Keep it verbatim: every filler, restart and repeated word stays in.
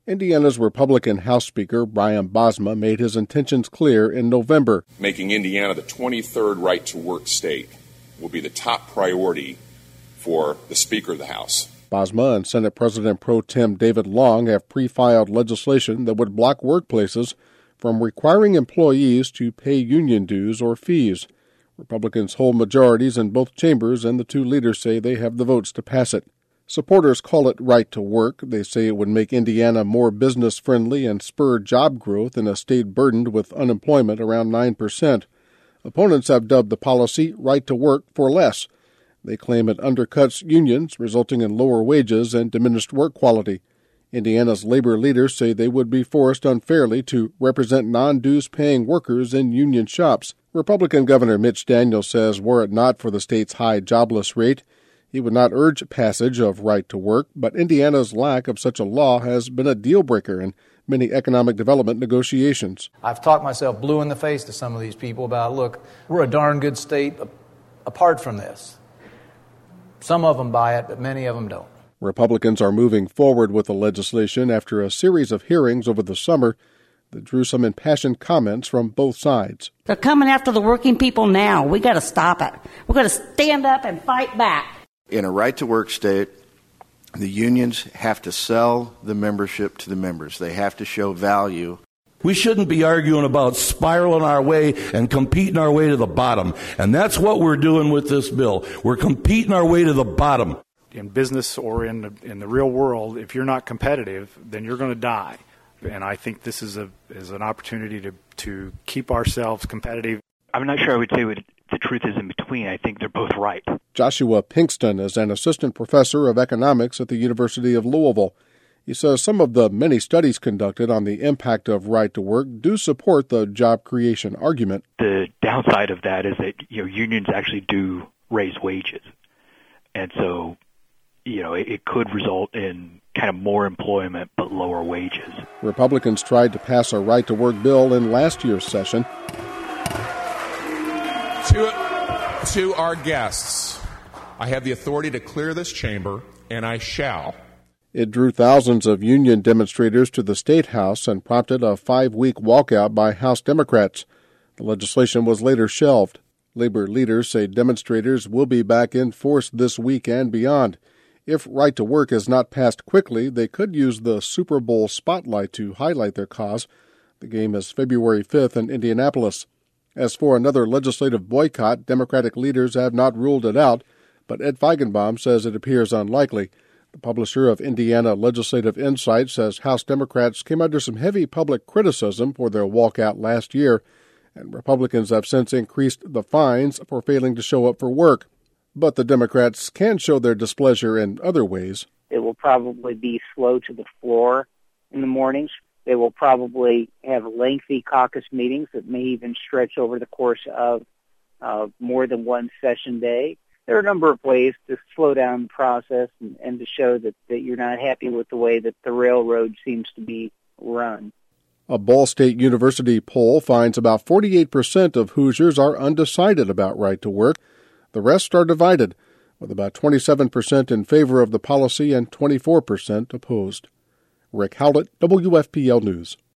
Indiana's Republican House Speaker Brian Bosma made his intentions clear in November. Making Indiana the twenty-third right-to-work state will be the top priority for the Speaker of the House. Bosma and Senate President Pro Tem David Long have pre-filed legislation that would block workplaces from requiring employees to pay union dues or fees. Republicans hold majorities in both chambers, and the two leaders say they have the votes to pass it. Supporters call it right to work. They say it would make Indiana more business-friendly and spur job growth in a state burdened with unemployment around nine percent. Opponents have dubbed the policy right to work for less. They claim it undercuts unions, resulting in lower wages and diminished work quality. Indiana's labor leaders say they would be forced unfairly to represent non-dues-paying workers in union shops. Republican Governor Mitch Daniels says were it not for the state's high jobless rate, he would not urge passage of right to work, but Indiana's lack of such a law has been a deal-breaker in many economic development negotiations. I've talked myself blue in the face to some of these people about, look, we're a darn good state apart from this. Some of them buy it, but many of them don't. Republicans are moving forward with the legislation after a series of hearings over the summer that drew some impassioned comments from both sides. They're coming after the working people now. We got to stop it. We've got to stand up and fight back. In a right-to-work state, the unions have to sell the membership to the members. They have to show value. We shouldn't be arguing about spiraling our way and competing our way to the bottom. And that's what we're doing with this bill. We're competing our way to the bottom. In business or in the, in the real world, if you're not competitive, then you're going to die. And I think this is a is an opportunity to, to keep ourselves competitive. I'm not sure I would say what the truth is in between. I think they're both right. Joshua Pinkston is an assistant professor of economics at the University of Louisville. He says some of the many studies conducted on the impact of right to work do support the job creation argument. The downside of that is that, you know, unions actually do raise wages. And so, you know, it, it could result in kind of more employment but lower wages. Republicans tried to pass a right to work bill in last year's session. To, to our guests, I have the authority to clear this chamber, and I shall. It drew thousands of union demonstrators to the State House and prompted a five-week walkout by House Democrats. The legislation was later shelved. Labor leaders say demonstrators will be back in force this week and beyond. If right to work is not passed quickly, they could use the Super Bowl spotlight to highlight their cause. The game is February fifth in Indianapolis. As for another legislative boycott, Democratic leaders have not ruled it out, but Ed Feigenbaum says it appears unlikely. The publisher of Indiana Legislative Insight says House Democrats came under some heavy public criticism for their walkout last year, and Republicans have since increased the fines for failing to show up for work. But the Democrats can show their displeasure in other ways. It will probably be slow to the floor in the mornings. They will probably have lengthy caucus meetings that may even stretch over the course of uh, more than one session day. There are a number of ways to slow down the process and, and to show that, that you're not happy with the way that the railroad seems to be run. A Ball State University poll finds about forty-eight percent of Hoosiers are undecided about right to work. The rest are divided, with about twenty-seven percent in favor of the policy and twenty-four percent opposed. Rick Howlett, W F P L News.